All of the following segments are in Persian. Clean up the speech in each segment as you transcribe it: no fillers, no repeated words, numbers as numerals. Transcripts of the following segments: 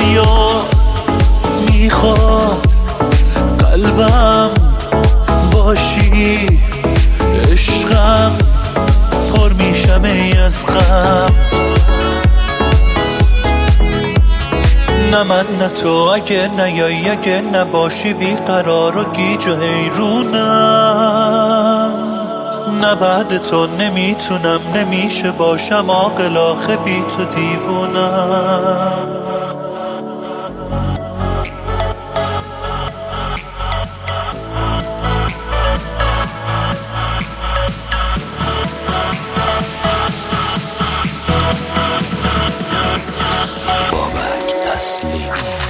فریاد میخواد قلبم باشی، عشقم پر میشم ای از غم. نه من نه تو، اگه نیایی اگه نباشی بیقرار و گیج و حیرونم. نه بعد تو نمیتونم نمیشه باشم عاقل، آخه بی تو دیوونم. بابک تسلیمی.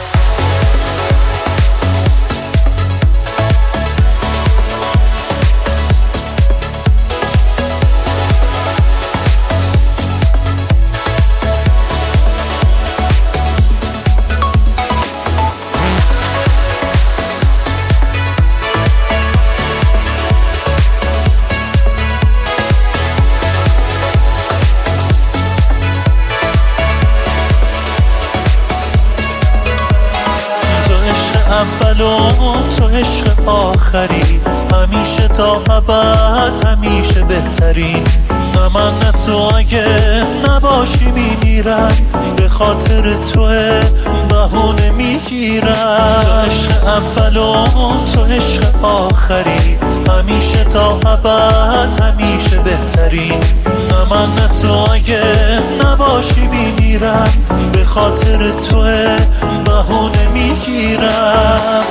اول و تو عشق آخری، همیشه تا ابد همیشه بهترین. نه من نه تو، اگه نباشی میمیرم، به خاطر توه بهونه میگیرم. تو عشق اول و تو عشق آخری، همیشه تا ابد همیشه بهترین. نه من نه تو، اگه نباشی میمیرم، به خاطر توه بهونه میگیرم.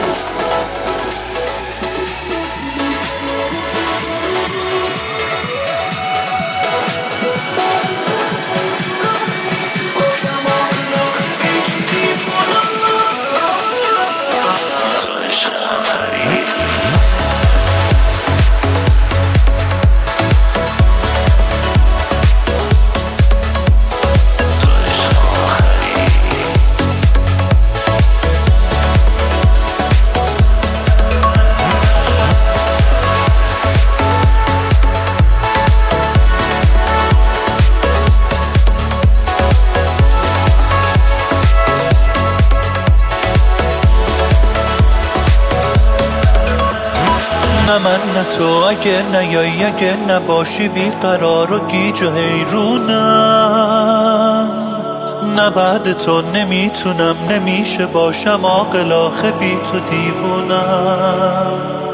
نه من نه تو، اگه نیایی اگه نباشی بیقرار و گیج و حیرونم. نه بعد تو نمیتونم نمیشه باشم عاقل، آخه بی تو دیوونم.